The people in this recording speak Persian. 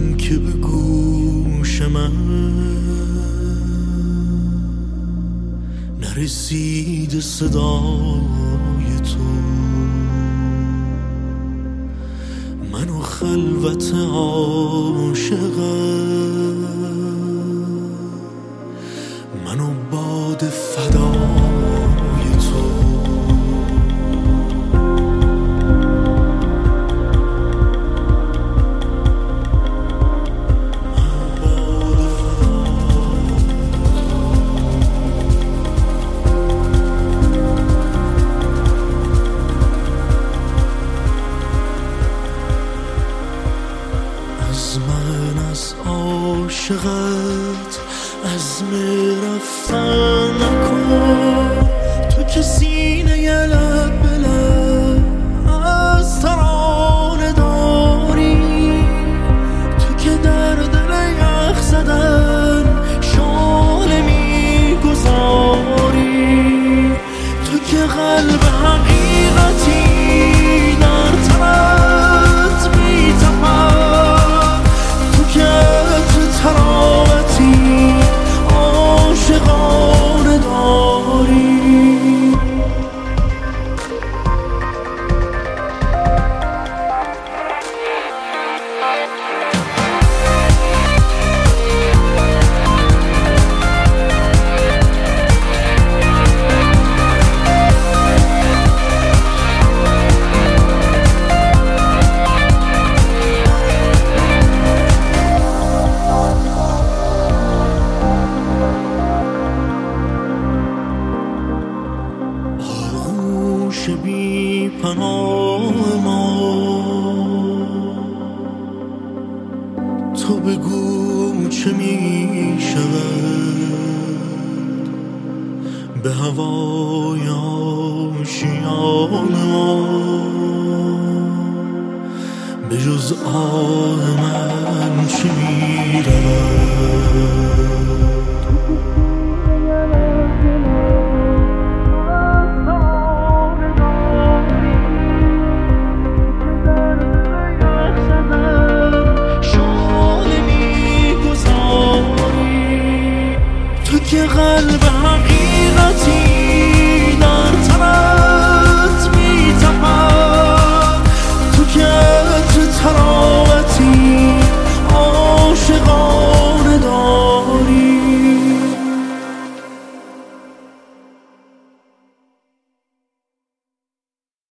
که به گوش من نرسید صدای تو، منو خلوت عاشقم، منو باد فدای تو. از من، از عاشقت عزم رفتن نکن، تو که سینه لب به لب از ترانه داری، تو که در دل یخ زدن شعله میگذاری، تو که قلب حقیقتی در تنت میتپد، تو که تراوتی عاشقانه داری. بی پناه ما تو بگو چه می شود به هوای آشیان ما، به جز آه من چه می رود.